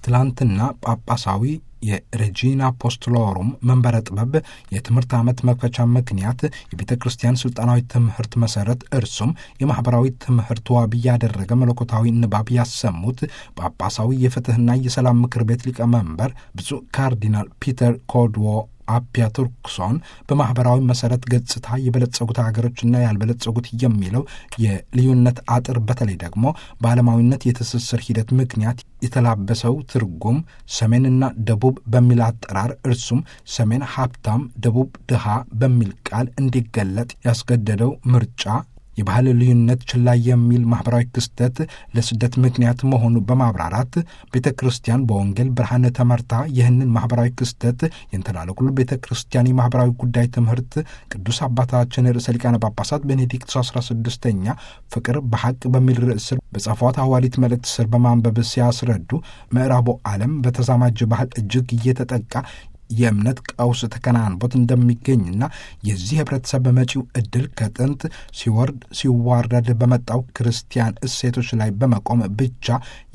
ትላንትና ጳጳሳዊ የሬጂና አፖስቶሎሩም መንበረ ጥበብ የትምህርት ዓመት መክፈቻ ምክንያት የቤተ ክርስቲያን ስልጣናዊ ትምህርት መሰረት እርሱም የማህበራዊ ትምህርት ዋቢ ያደረገ መለኮታዊ ንባብ ያሰሙት ጳጳሳዊ የፍትህና የሰላም ምክር ቤት ሊቀመንበር ብፁዕ ካርዲናል ፒተር ኮድዎ አፒያ ቱርክሶን በማህበራዊ መሰረት ገጽታ የበለጸጉት ሀገሮችና ያልበለጸጉት የሚለው የልዩነት አጥር በተለይ ደግሞ በዓለማዊነት የትስስር ሂደት ምክንያት የተላበሰው ትርጉም ሰሜንና ደቡብ በሚል አጠራር እርሱም ሰሜን ሀብታም፣ ደቡብ ድሃ በሚል ቃል እንዲገለጥ ያስገደደው ምርጫ የባህል ልዩነት ችላ የሚል ማህበራዊ ክስተት ለስደት ምክንያት መሆኑ በማብራራት ቤተ ክርስቲያን በወንጌል ብርሃን ተመርታ ይህንን ማህበራዊ ክስተት የንተላለኩሉ ቤተ ክርስቲያን የማህበራዊ ጉዳይ ትምህርት ቅዱስ አባታችን ርዕሰ ሊቃነ ጳጳሳት ቤኔዲክቶስ 16ኛ ፍቅር በሐቅ በሚል ርዕስ ስር በጻፏት ሐዋርያዊት መልእክት ስር በማንበብ ሲያስረዱ ምዕራቡ ዓለም በተዛማጅ ባህል እጅግ እየተጠቃ የእምነት ቀውስ ተከናንቦት እንደሚገኝና የዚህ ህብረተሰብ በመጪው ዕድል ከጥንት ሲወርድ ሲዋረድ በመጣው ክርስቲያን እሴቶች ላይ በመቆም ብቻ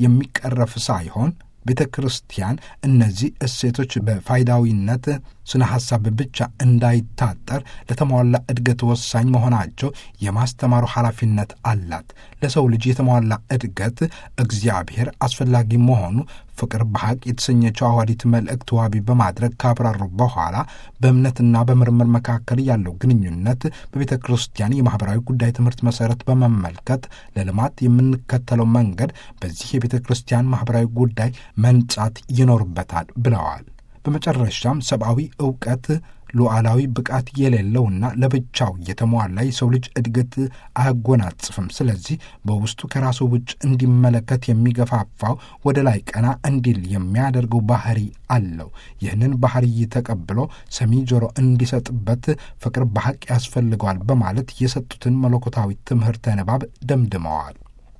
የሚቀረፍ ሳይሆን ቤተ ክርስቲያን እነዚህ እሴቶች በፋይዳዊነት ስነ ሐሳብ ብቻ እንዳይታጠር ለተሟላ እድገት ወሳኝ መሆናቸው የማስተማሩ ኃላፊነት አላት። ለሰው ልጅ የተሟላ እድገት እግዚአብሔር አስፈላጊ መሆኑ ፍቅር በሐቅ የተሰኘችው ሐዋርያዊት መልእክት ዋቢ በማድረግ ካብራሩ በኋላ በእምነትና በምርምር መካከል ያለው ግንኙነት በቤተ ክርስቲያን የማህበራዊ ጉዳይ ትምህርት መሰረት በመመልከት ለልማት የምንከተለው መንገድ በዚህ የቤተ ክርስቲያን ማህበራዊ ጉዳይ መንጻት ይኖርበታል ብለዋል። በመጨረሻም ሰብአዊ ዕውቀት ሉዓላዊ ብቃት የሌለውና ለብቻው የተሟላ የሰው ልጅ እድገት አያጎናጽፍም። ስለዚህ በውስጡ ከራሱ ውጭ እንዲመለከት የሚገፋፋው ወደ ላይ ቀና እንዲል የሚያደርገው ባህሪ አለው። ይህንን ባህሪ ተቀብሎ ሰሚ ጆሮ እንዲሰጥበት ፍቅር በሐቅ ያስፈልገዋል በማለት የሰጡትን መለኮታዊ ትምህርተ ንባብ ደምድመዋል።